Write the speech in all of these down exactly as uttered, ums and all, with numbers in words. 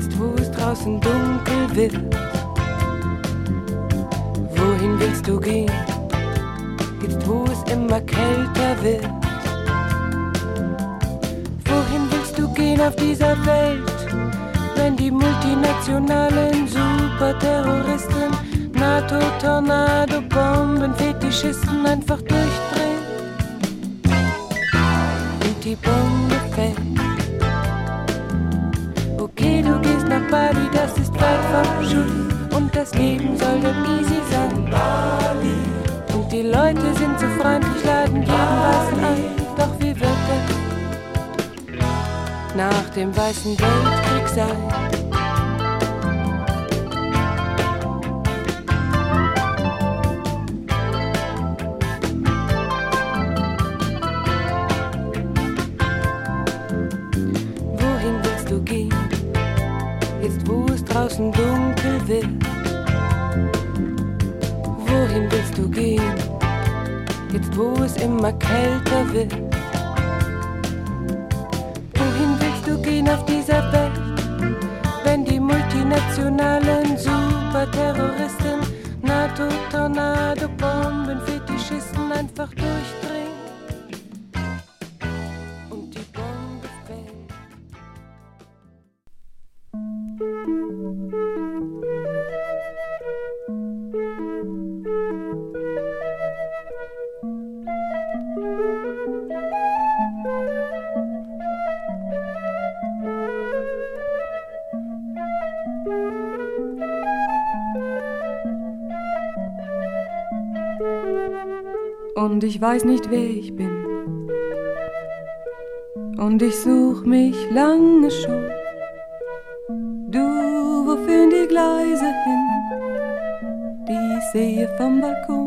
jetzt wo es draußen dunkel wird. Wohin willst du gehen, jetzt wo es immer kälter wird? Wohin willst du gehen auf dieser Welt, wenn die multinationalen Superterroristen, NATO-Tornado, Bomben, Fetischisten einfach durchdrehen und die Bombe fällt? Okay, du gehst nach Bali, das ist weit vom Schuss und das Leben soll dort easy sein. Bali. Und die Leute sind so freundlich, laden jeden Weißen ein. Doch wie wird es nach dem Weißen Weltkrieg sein? Wohin willst du gehen, jetzt wo es draußen dunkel wird? Wohin willst du gehen, jetzt wo es immer kälter wird? Wohin willst du gehen auf dieser Welt, wenn die multinationalen Superterroristen, NATO, Tornado, Bomben, Fetischisten einfach durchdrehen und die Bombe fällt? Und ich weiß nicht, wer ich bin. Und ich such mich lange schon. Du, wo führen die Gleise hin, die ich sehe vom Balkon?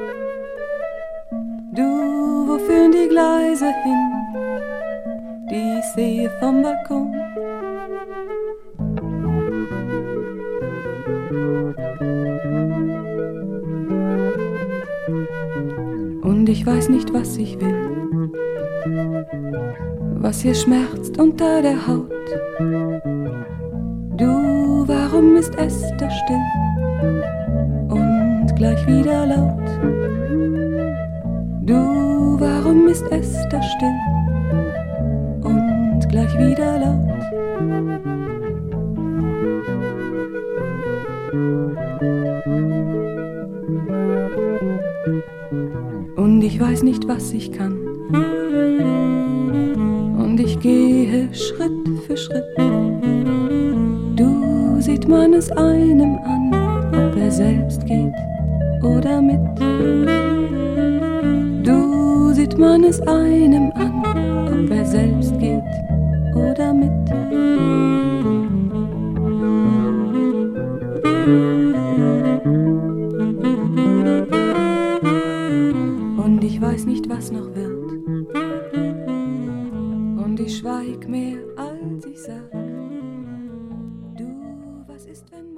Du, wo führen die Gleise hin, die ich sehe vom Balkon? Und ich weiß nicht, was ich will, was hier schmerzt unter der Haut. Du, warum ist es da still und gleich wieder laut? Du, warum ist es da still und gleich wieder laut? Und ich weiß nicht, was ich kann. Und ich gehe Schritt für Schritt. Du, sieht man es einem an, ob er selbst geht oder mit. Du, sieht man es einem an, ob er selbst geht oder mit. Und ich weiß nicht, was noch wird. Und ich schweig mehr, als ich sag. Du, was ist, wenn